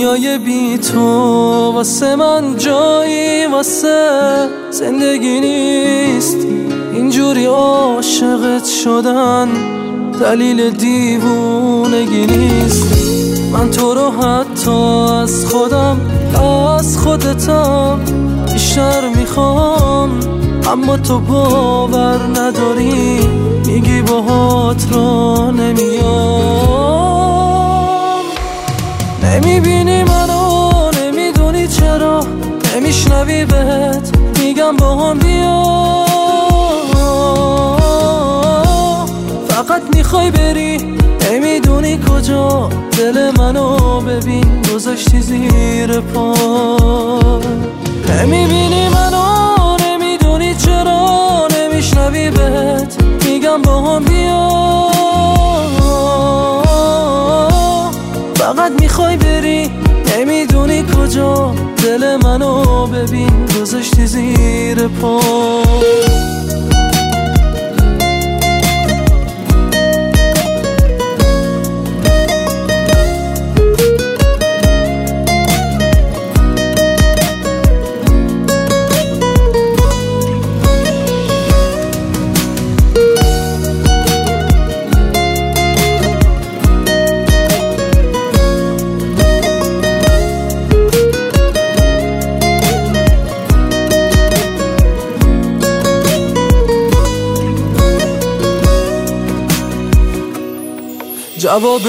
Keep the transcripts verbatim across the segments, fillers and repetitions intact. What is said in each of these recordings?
دنیای بی تو واسه من جایی واسه زندگی نیست. اینجوری عاشقت شدن دلیل دیوونگی نیست. من تو رو حتی از خودم از خودتم بیشتر میخوام، اما تو باور نداری، میگی باهات را نمیام. نمیبینی منو، نمیدونی چرا، نمیشنوی بهت میگم با هم بیا. فقط میخوای بری، نمیدونی کجا، دل منو ببین گذاشتی زیر پا. نمیبینی منو، نمیدونی چرا، نمیشنوی بهت میگم با هم بیا. فقط میخوای بری، نمیدونی کجا، دل منو ببین گذاشتی زیر پا. جواب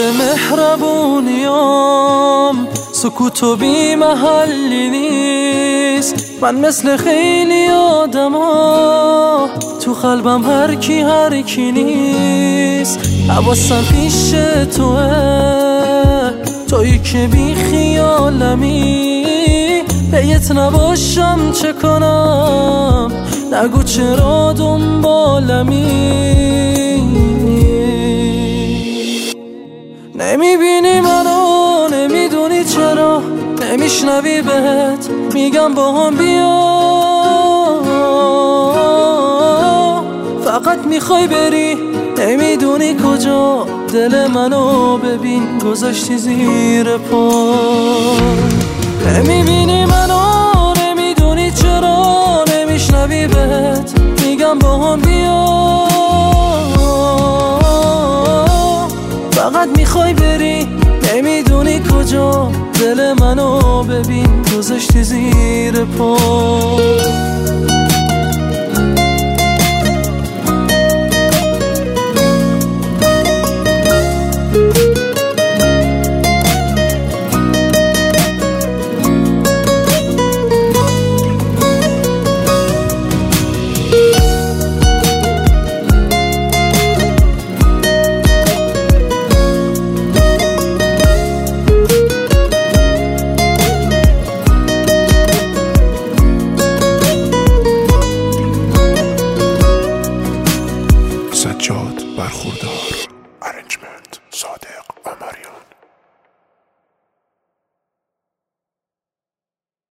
مهربونیام سکوت و بی محلی نیست. من مثل خیلی آدما تو قلبم هر کی هر کی نیست. حواسم پیش توه، تویی که بی خیالمی، پیت نباشم چه کنم، نگو چرا دنبالمی. نمیبینی منو، نمیدونی چرا، نمیشنوی بهت میگم با هم بیا. فقط میخوای بری، نمیدونی کجا، دل منو ببین گذاشتی زیر پا. نمیبینی منو، نمیدونی چرا، نمیشنوی بهت میگم با هم بیا. فقط میخوای بری، نمیدونی کجا، دل منو ببین گذاشتی زیر پا.